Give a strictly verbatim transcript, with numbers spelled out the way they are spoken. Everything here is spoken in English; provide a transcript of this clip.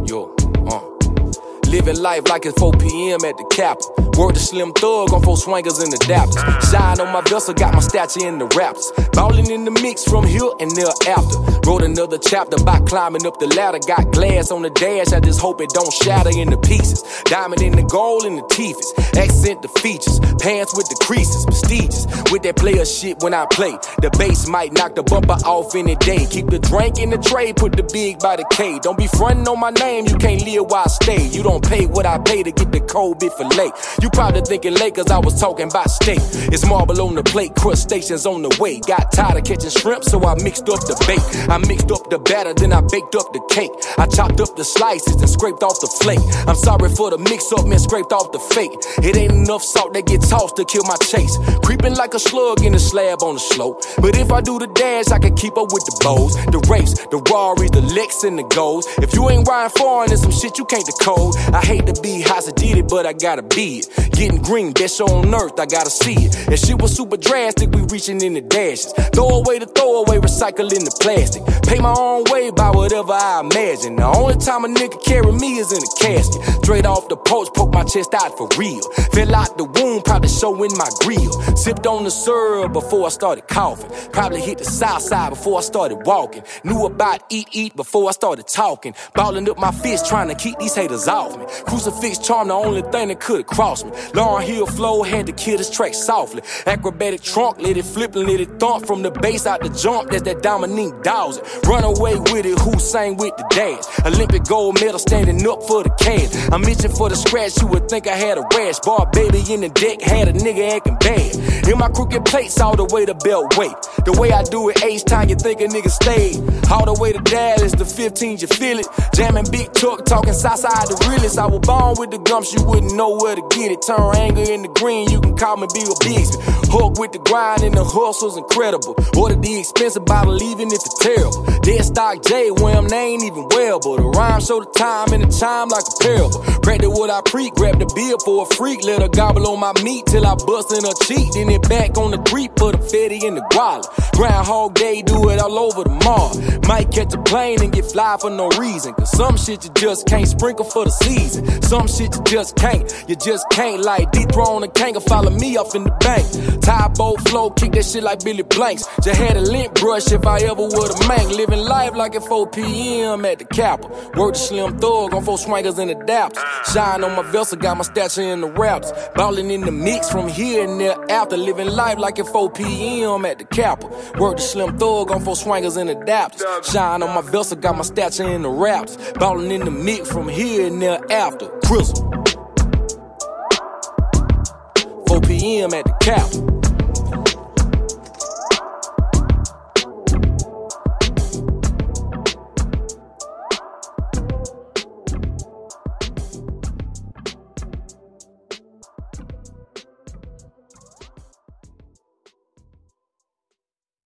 Yo, uh. Living life like it's four p.m. at the Capitol. Word to Slim Thug on four swingers and adapters. Shine on my vessel, got my stature in the Raptors. Ballin' in the mix from here and thereafter. Wrote another chapter by climbing up the ladder. Got glass on the dash, I just hope it don't shatter into pieces. Diamond in the gold and the teethers. Accent the features. Pants with the creases, prestigious. With that player shit when I play. The bass might knock the bumper off any day. Keep the drink in the tray, put the big by the K. Don't be frontin' on my name, you can't live while I stay. You don't pay what I pay to get the cold bit fillet. You probably thinking Lakers, I was talking about steak. It's marble on the plate, crustaceans on the way. Got tired of catching shrimp, so I mixed up the bait. I mixed up the batter, then I baked up the cake. I chopped up the slices and scraped off the flake. I'm sorry for the mix-up, man, scraped off the fake. It ain't enough salt that get tossed to kill my chase. Creeping like a slug in the slab on the slope. But if I do the dash, I can keep up with the bows, the Wraiths, the Rarries, the Lex, and the Golds. If you ain't riding foreign, there's some shit you can't decode. I hate to be Hasa did it, but I gotta be it. Getting green, best show on earth, I gotta see it. If shit was super drastic, we reaching in the dashes. Throw away the throwaway, recycling the plastic. Pay my own way by whatever I imagine. The only time a nigga carry me is in a casket. Straight off the porch, poke my chest out for real. Fell out the wound, probably showing my grill. Sipped on the syrup before I started coughing. Probably hit the south side before I started walking. Knew about eat, eat before I started talking. Balling up my fist, trying to keep these haters off me. Crucifix charm, the only thing that could've crossed me. Lauryn Hill flow, had to kill this track softly. Acrobatic trunk, let it flip and let it thump. From the bass out the jump, that's that Dominique Dawson. Run away with it, Hussein with the dash. Olympic gold medal standing up for the cash. I'm itching for the scratch, you would think I had a rash. Bar baby in the deck, had a nigga acting bad. In my crooked plates, all the way to Beltway. The way I do it, H-Town, you think a nigga stayed. All the way to Dallas, the fifteens, you feel it. Jamming big truck, talking Southside the realest. I was born with the gumps, you wouldn't know where to get it. Turn anger into green, you can call me Bill Bixby. Hook with the grind and the hustle's incredible. Order the expensive bottle, even if it's terrible. Dead stock J, Wham, they ain't even well, but the rhyme show the time and the chime like a parable. Practice what I preach, grab the beer for a freak. Let her gobble on my meat till I bust in her cheek. Then it back on the creep, put a fetty in the guala. Groundhog Day, do it all over the mall. Might catch a plane and get fly for no reason. Cause some shit you just can't sprinkle for the season. Some shit you just can't, you just can't. Like dethrone a kangaroo, follow me off in the bank. Tie boat flow, kick that shit like Billy Blanks. Just had a lint brush if I ever would've mank. Living life like at four p.m. at the Capitol. Word to Slim Thug on four swingers and adapters. Shine on my vessel, got my stature in the Raptors. Ballin' in the mix from here and there after. Living life like at four p.m. at the Capitol. Word to Slim Thug on four swingers and adapters. Shine on my vessel, got my stature in the Raptors. Ballin' in the mix from here and there after. Crystal. four p.m. at the Capitol.